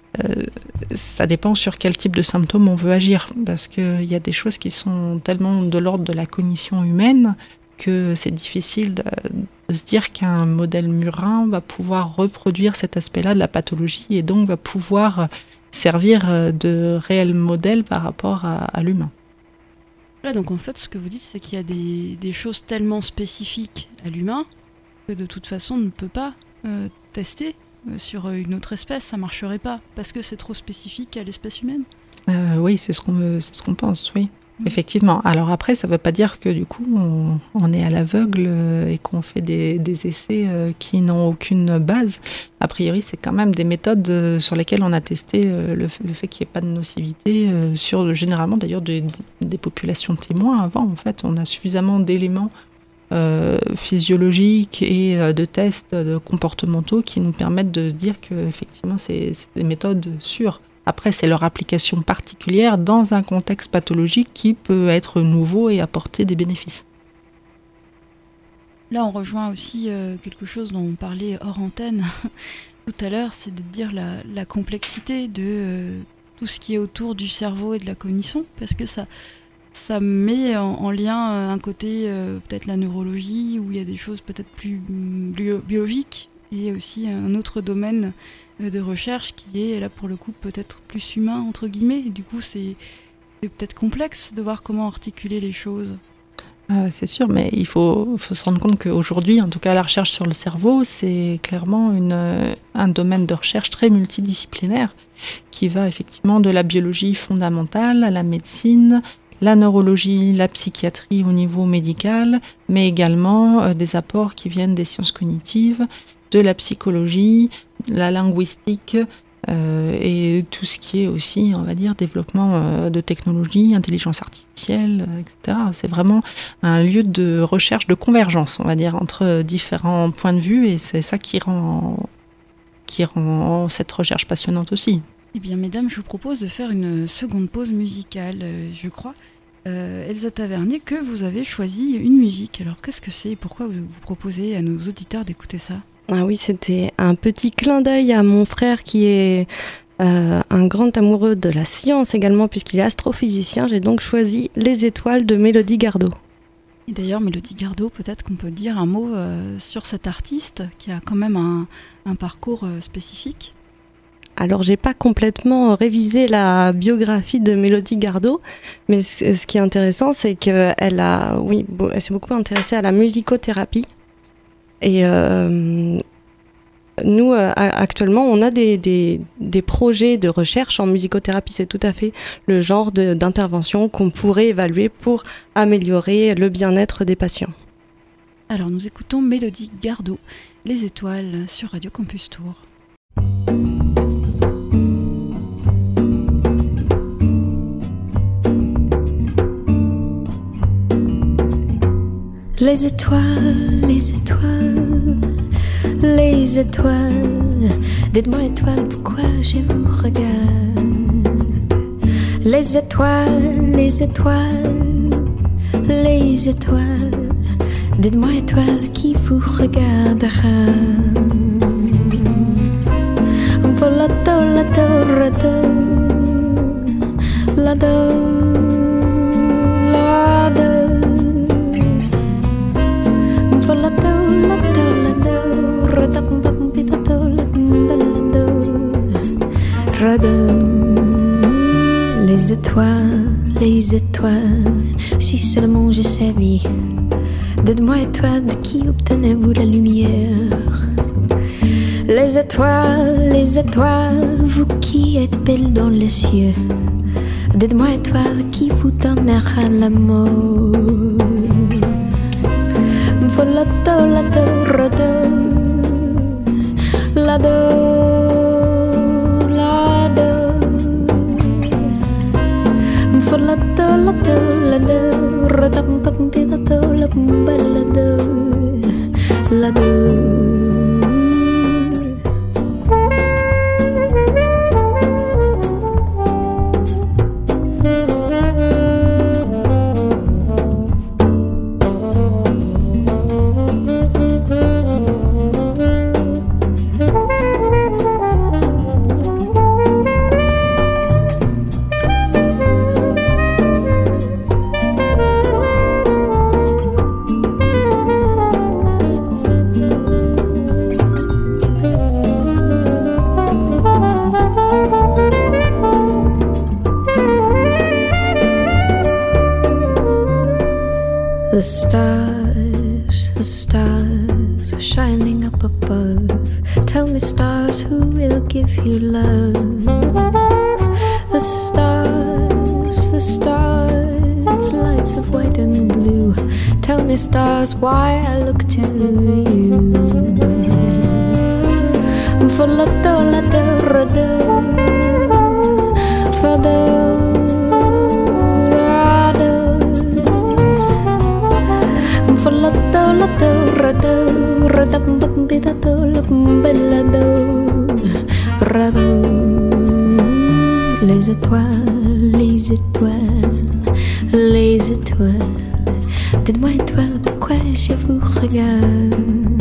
ça dépend sur quel type de symptômes on veut agir, parce qu'il y a des choses qui sont tellement de l'ordre de la cognition humaine que c'est difficile de se dire qu'un modèle murin va pouvoir reproduire cet aspect-là de la pathologie et donc va pouvoir servir de réel modèle par rapport à l'humain. Là, donc en fait, ce que vous dites, c'est qu'il y a des choses tellement spécifiques à l'humain que de toute façon, on ne peut pas tester sur une autre espèce, ça marcherait pas, parce que c'est trop spécifique à l'espèce humaine. Oui, c'est ce qu'on pense, oui. Effectivement. Alors après, ça ne veut pas dire que du coup, on est à l'aveugle et qu'on fait des essais qui n'ont aucune base. A priori, c'est quand même des méthodes sur lesquelles on a testé le fait qu'il n'y ait pas de nocivité sur généralement d'ailleurs des populations témoins. Avant, en fait, on a suffisamment d'éléments physiologiques et de tests comportementaux qui nous permettent de dire que effectivement, c'est des méthodes sûres. Après, c'est leur application particulière dans un contexte pathologique qui peut être nouveau et apporter des bénéfices. Là, on rejoint aussi quelque chose dont on parlait hors antenne tout à l'heure, c'est de dire la complexité de tout ce qui est autour du cerveau et de la cognition, parce que ça met en lien un côté, peut-être la neurologie, où il y a des choses peut-être plus biologiques, et aussi un autre domaine de recherche qui est là pour le coup peut-être plus humain entre guillemets, et du coup c'est peut-être complexe de voir comment articuler les choses. C'est sûr, mais il faut se rendre compte qu'aujourd'hui, en tout cas la recherche sur le cerveau, c'est clairement un domaine de recherche très multidisciplinaire qui va effectivement de la biologie fondamentale à la médecine, la neurologie, la psychiatrie au niveau médical, mais également des apports qui viennent des sciences cognitives, de la psychologie, la linguistique et tout ce qui est aussi, on va dire, développement de technologies, intelligence artificielle, etc. C'est vraiment un lieu de recherche, de convergence, on va dire, entre différents points de vue, et c'est ça qui rend cette recherche passionnante aussi. Eh bien, mesdames, je vous propose de faire une seconde pause musicale, je crois. Elsa Tavernier, que vous avez choisi une musique. Alors, qu'est-ce que c'est et pourquoi vous proposez à nos auditeurs d'écouter ça ? Ah oui, c'était un petit clin d'œil à mon frère qui est un grand amoureux de la science également, puisqu'il est astrophysicien. J'ai donc choisi Les Étoiles de Mélodie Gardot. Et d'ailleurs, Mélodie Gardot, peut-être qu'on peut dire un mot sur cet artiste qui a quand même un parcours spécifique. Alors, j'ai pas complètement révisé la biographie de Mélodie Gardot, mais ce qui est intéressant, c'est qu'elle s'est beaucoup intéressée à la musicothérapie. Et nous, actuellement, on a des projets de recherche en musicothérapie. C'est tout à fait le genre d'intervention qu'on pourrait évaluer pour améliorer le bien-être des patients. Alors nous écoutons Mélodie Gardot, Les Étoiles sur Radio Campus Tours. Les étoiles, les étoiles, les étoiles. Dites-moi étoiles, pourquoi je vous regarde. Les étoiles, les étoiles, les étoiles. Dites-moi étoiles qui vous regardera. Volato, lato, rato, lado, lado. Volato, lato, lado, ratapampitato, lambalado, rado. Les étoiles, si seulement je savais. Dites-moi étoiles, de qui obtenez-vous la lumière? Les étoiles, vous qui êtes belles dans les cieux. Dites-moi étoiles, qui vous donnera l'amour? Volato, lato, rado, lado, lado. Volato, lato, lado, ratapampitato, lambalado, lado. The stars are shining up above. Tell me, stars, who will give you love? The stars, lights of white and blue. Tell me, stars, why I look to you. Volato, lato, rado, fado. Volato, lato, rado, ratapampitato, lambalado, rado. Les étoiles, les étoiles, les étoiles. Dites-moi étoiles, pourquoi je vous regarde?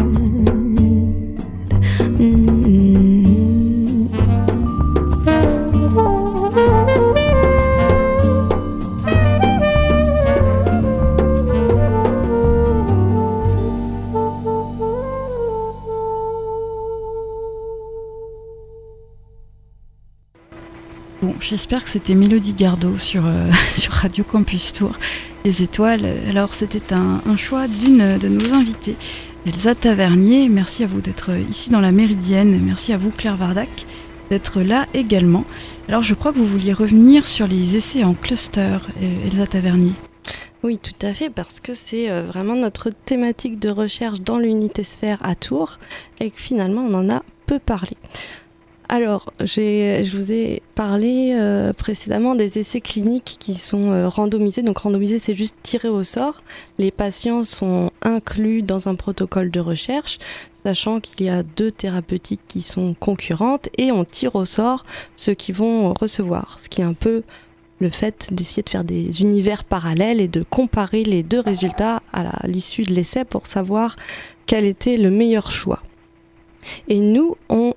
Bon, j'espère que c'était Mélodie Gardot sur Radio Campus Tours. Les étoiles, alors c'était un choix d'une de nos invitées, Elsa Tavernier. Merci à vous d'être ici dans la Méridienne. Merci à vous, Claire Vardac, d'être là également. Alors je crois que vous vouliez revenir sur les essais en cluster, Elsa Tavernier. Oui, tout à fait, parce que c'est vraiment notre thématique de recherche dans l'unité Sphère à Tours et que finalement on en a peu parlé. Alors, je vous ai parlé précédemment des essais cliniques qui sont randomisés. Donc randomisés, c'est juste tiré au sort. Les patients sont inclus dans un protocole de recherche, sachant qu'il y a 2 thérapeutiques qui sont concurrentes et on tire au sort ceux qui vont recevoir. Ce qui est un peu le fait d'essayer de faire des univers parallèles et de comparer les 2 résultats à l'issue de l'essai pour savoir quel était le meilleur choix. Et nous, on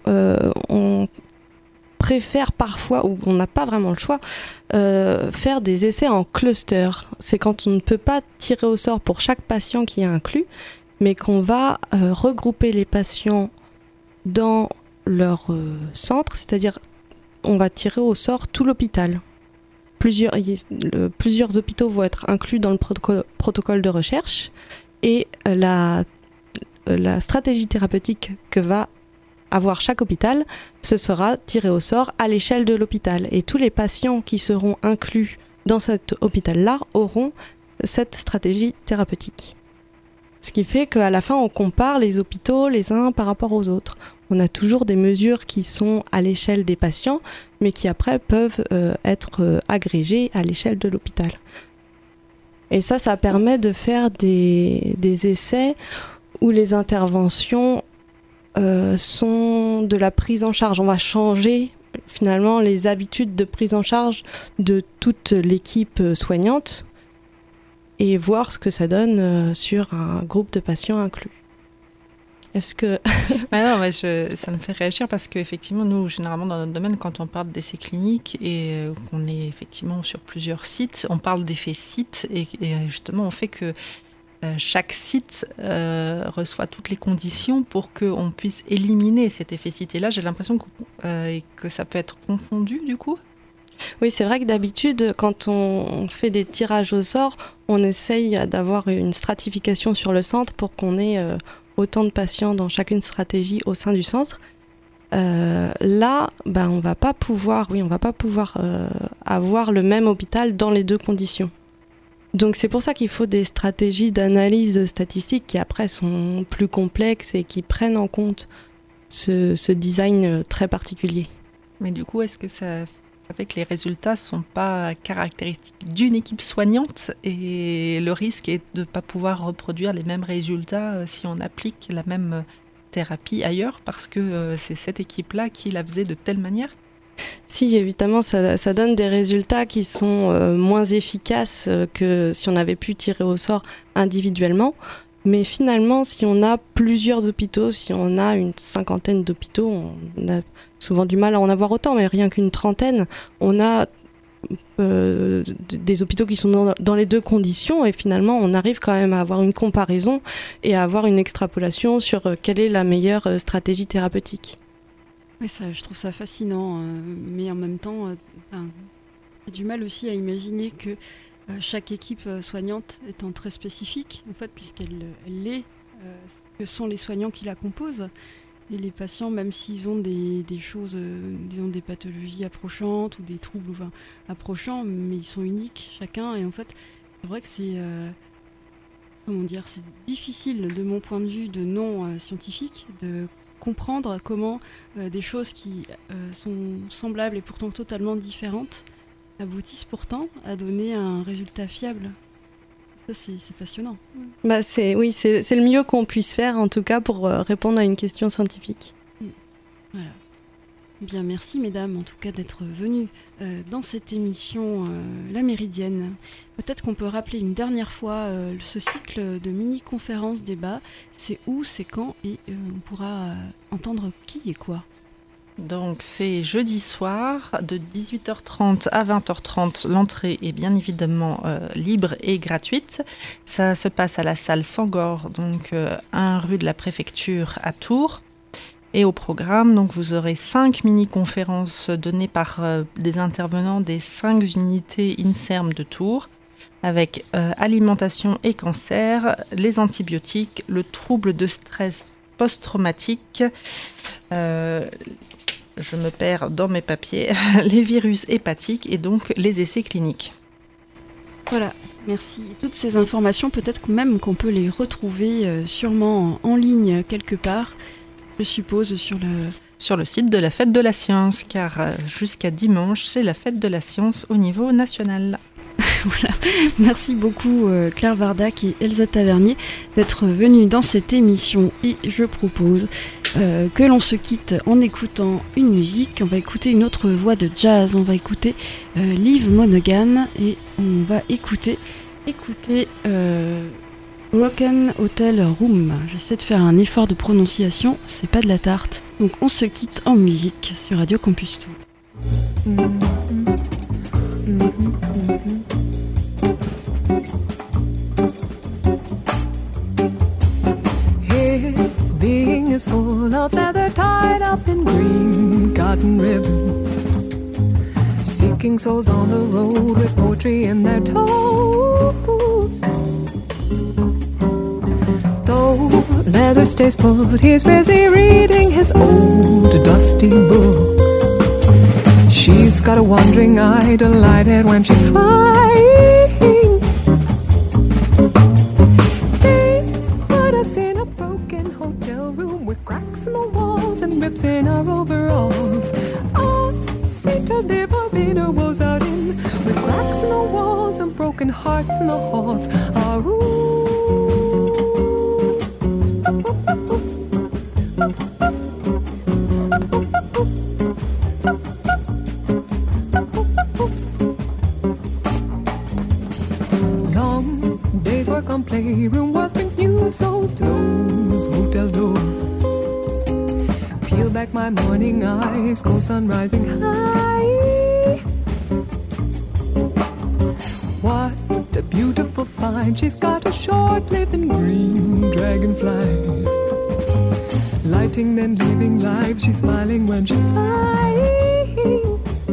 préfère parfois, ou on n'a pas vraiment le choix, faire des essais en cluster. C'est quand on ne peut pas tirer au sort pour chaque patient qui est inclus, mais qu'on va regrouper les patients dans leur centre, c'est-à-dire on va tirer au sort tout l'hôpital. Plusieurs hôpitaux vont être inclus dans le protocole de recherche et la stratégie thérapeutique que va avoir chaque hôpital, ce sera tiré au sort à l'échelle de l'hôpital. Et tous les patients qui seront inclus dans cet hôpital-là auront cette stratégie thérapeutique. Ce qui fait qu'à la fin, on compare les hôpitaux les uns par rapport aux autres. On a toujours des mesures qui sont à l'échelle des patients, mais qui après peuvent être agrégées à l'échelle de l'hôpital. Et ça permet de faire des essais où les interventions sont de la prise en charge. On va changer finalement les habitudes de prise en charge de toute l'équipe soignante et voir ce que ça donne sur un groupe de patients inclus. Est-ce que... ça me fait réagir parce qu'effectivement, nous, généralement, dans notre domaine, quand on parle d'essais cliniques et qu'on est effectivement sur plusieurs sites, on parle d'effets sites et justement, on fait que chaque site reçoit toutes les conditions pour qu'on puisse éliminer cet effet site. Et là, j'ai l'impression que ça peut être confondu, du coup. Oui, c'est vrai que d'habitude, quand on fait des tirages au sort, on essaye d'avoir une stratification sur le centre pour qu'on ait autant de patients dans chacune stratégie au sein du centre. Là, on va pas pouvoir avoir le même hôpital dans les deux conditions. Donc c'est pour ça qu'il faut des stratégies d'analyse statistique qui après sont plus complexes et qui prennent en compte ce design très particulier. Mais du coup, est-ce que ça fait que les résultats ne sont pas caractéristiques d'une équipe soignante et le risque est de ne pas pouvoir reproduire les mêmes résultats si on applique la même thérapie ailleurs parce que c'est cette équipe-là qui la faisait de telle manière ? Si, évidemment, ça donne des résultats qui sont moins efficaces que si on avait pu tirer au sort individuellement. Mais finalement, si on a plusieurs hôpitaux, si on a une 50aine d'hôpitaux, on a souvent du mal à en avoir autant, mais rien qu'une 30aine, on a des hôpitaux qui sont dans les deux conditions et finalement, on arrive quand même à avoir une comparaison et à avoir une extrapolation sur quelle est la meilleure stratégie thérapeutique. Oui, je trouve ça fascinant, mais en même temps, j'ai du mal aussi à imaginer que chaque équipe soignante étant très spécifique, en fait, puisqu'elle est ce que sont les soignants qui la composent. Et les patients, même s'ils ont des choses, disons des pathologies approchantes ou des troubles approchants, mais ils sont uniques chacun. Et en fait, c'est vrai que c'est difficile de mon point de vue de non scientifique de comprendre comment des choses qui sont semblables et pourtant totalement différentes aboutissent pourtant à donner un résultat fiable. Ça, c'est passionnant. C'est le mieux qu'on puisse faire, en tout cas, pour répondre à une question scientifique. Voilà. Bien, merci, mesdames, en tout cas, d'être venues dans cette émission La Méridienne. Peut-être qu'on peut rappeler une dernière fois ce cycle de mini-conférences, débats. C'est où, c'est quand, et on pourra entendre qui et quoi. Donc c'est jeudi soir de 18h30 à 20h30. L'entrée est bien évidemment libre et gratuite. Ça se passe à la salle Sangor, donc 1 rue de la Préfecture à Tours. Et au programme, donc vous aurez 5 mini-conférences données par des intervenants des 5 unités INSERM de Tours, avec alimentation et cancer, les antibiotiques, le trouble de stress post-traumatique, je me perds dans mes papiers, les virus hépatiques et donc les essais cliniques. Voilà, merci. Toutes ces informations, peut-être même qu'on peut les retrouver sûrement en ligne quelque part, je suppose sur le site de la Fête de la Science, car jusqu'à dimanche, c'est la Fête de la Science au niveau national. Voilà. Merci beaucoup Claire Vardac et Elsa Tavernier d'être venues dans cette émission et je propose que l'on se quitte en écoutant une musique. On va écouter une autre voix de jazz, on va écouter Liv Monaghan et on va écouter Broken Hotel Room. J'essaie de faire un effort de prononciation, c'est pas de la tarte. Donc on se quitte en musique sur Radio Campus Tours. His being is full of leather tied up in green cotton ribbons, seeking souls on the road with poetry in their toes. Though leather stays put. He's busy reading his old dusty books. She's got a wandering eye, delighted when she finds they put us in a broken hotel room with cracks in the walls and rips in our overalls. Oh, Saint Olivia was out in with cracks in the walls and broken hearts in the halls. Ah, long days work on playroom walls brings new souls to those hotel doors. Peel back my morning eyes, cold sun rising high. What a beautiful find, she's got a short-lived and green dragonfly. Lighting then leaving life, she's smiling when she finds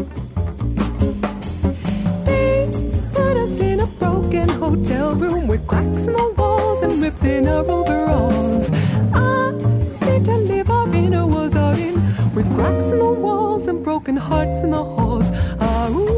they put us in a broken hotel room with cracks in the walls and rips in our overalls. Ah, Saint Olivia was out in with cracks in the walls and broken hearts in the halls. Ah, ooh.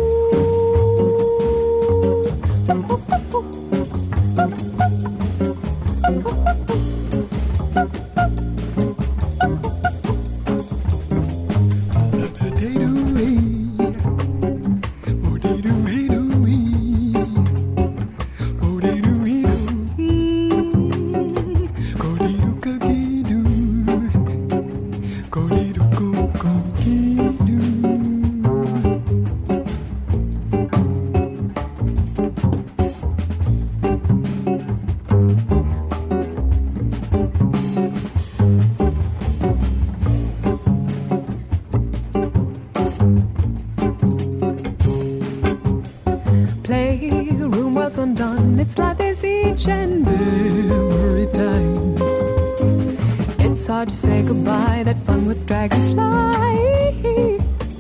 Playroom was undone, it's like this each and every time. It's hard to say goodbye, that fun with Dragonfly.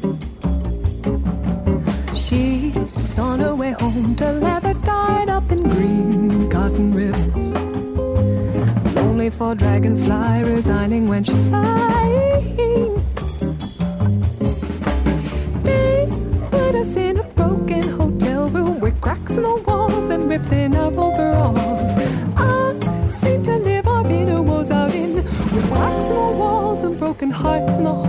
She's on her way home to leather tied up in green cotton ribbons. Lonely for Dragonfly, resigning when she finds they put us in a broken hotel room with cracks in the walls and rips in our overalls. Ah, Saint Olivia was out in with cracks in the walls and broken hearts in the